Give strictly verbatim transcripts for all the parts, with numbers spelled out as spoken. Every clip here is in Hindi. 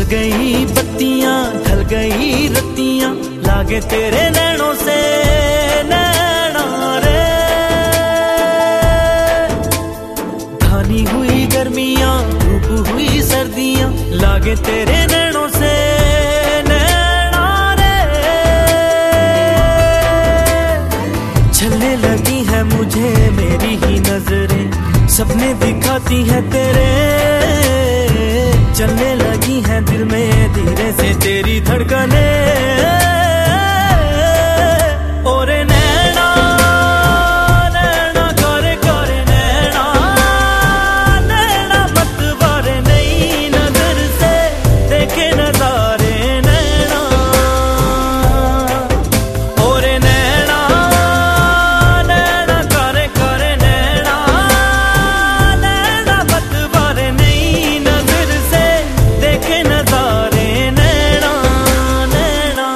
गई बत्तियां, ढल गई रत्तियां, लागे तेरे नैनों से नैना रे। घानी हुई गर्मियां, धूप हुई सर्दियां, लागे तेरे नैनों से नैना रे। छलने लगी है मुझे मेरी ही नजरें, सपने दिखाती है तेरे। चलने लगी है दिल में धीरे से तेरी धड़कने। ओरे नैना नैना करे करे नैना, नैना मत बारे नई नजर से देखे नजारे नैना। ओरे नैना नैना करे करे नैना, नैना मत बारे नई नजर से देखे नजारे नैना नैना।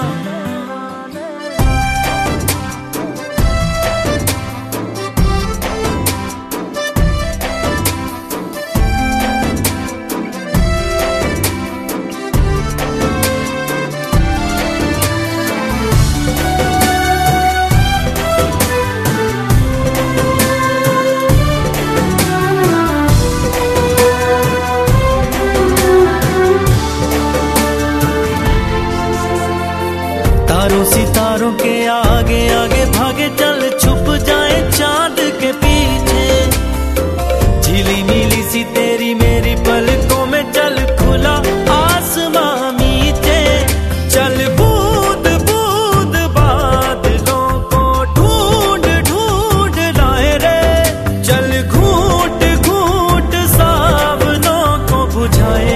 तारों सितारों के आगे आगे भागे चल, छुप जाए चांद के पीछे। झीली नीली सी तेरी मेरी पलकों में चल, खुला आसमां मीचे। चल बूंद बूंद बादलों को ढूंढ ढूंढ लाए रे। चल घूंट घूंट सावनों को बुझाए।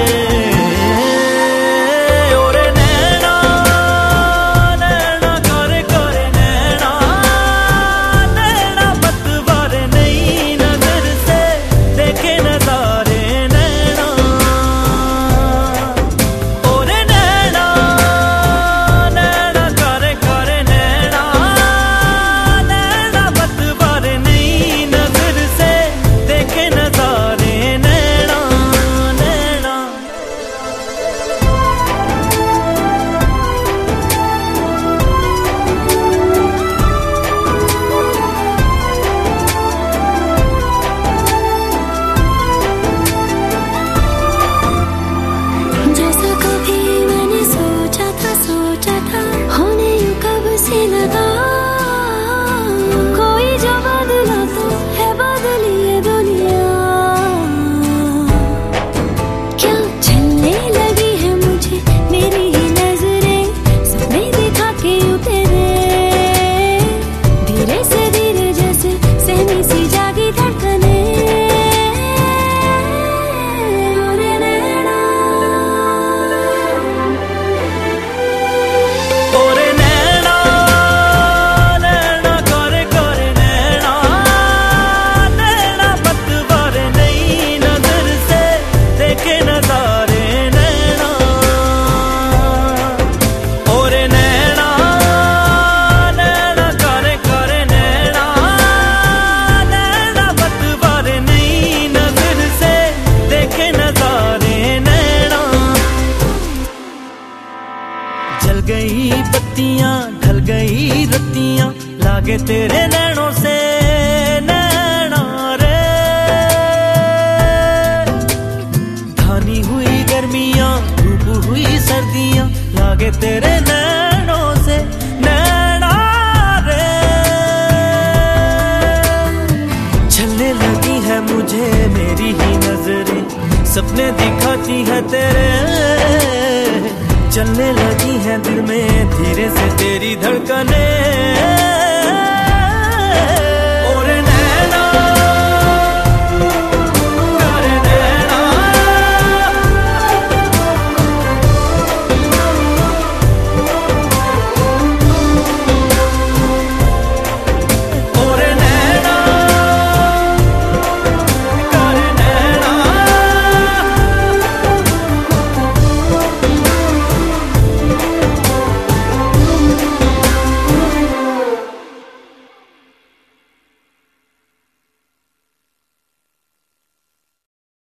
जल गई बत्तियां, ढल गई रत्तियां, लागे तेरे नैनों से नैना रे। घानी हुई गर्मियां, धूप हुई सर्दियां, लागे तेरे नैनों से नैना रे। छलने लगी है मुझे मेरी ही नजरें, सपने दिखाती है तेरे। चलने लगी है दिल में धीरे से तेरी धड़कने।